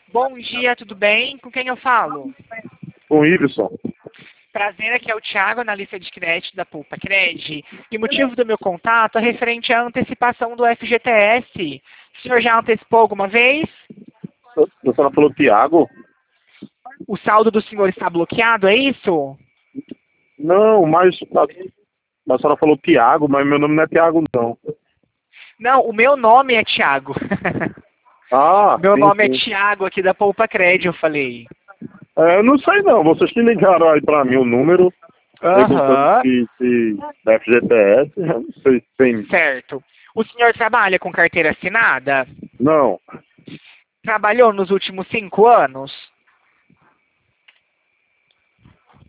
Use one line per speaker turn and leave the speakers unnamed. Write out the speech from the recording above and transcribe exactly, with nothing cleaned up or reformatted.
Bom dia, tudo bem? Com quem eu falo?
Com o Ibson.
Prazer, aqui é o Thiago, analista de crédito da Pulpa Cred. E o motivo do meu contato é referente à antecipação do F G T S. O senhor já antecipou alguma vez?
A senhora falou Tiago?
O saldo do senhor está bloqueado, é isso?
Não, mas a, a senhora falou Tiago, mas meu nome não é Tiago, não.
Não, o meu nome é Thiago.
Ah,
Meu
sim,
nome é
sim.
Thiago, aqui da Poupa Cred, eu falei.
É, eu não sei não, vocês que ligaram aí pra mim o número, perguntando
Aham,
se, se F G T S, eu não sei se tem.
certo. O senhor trabalha com carteira assinada?
Não,
Trabalhou nos últimos cinco anos?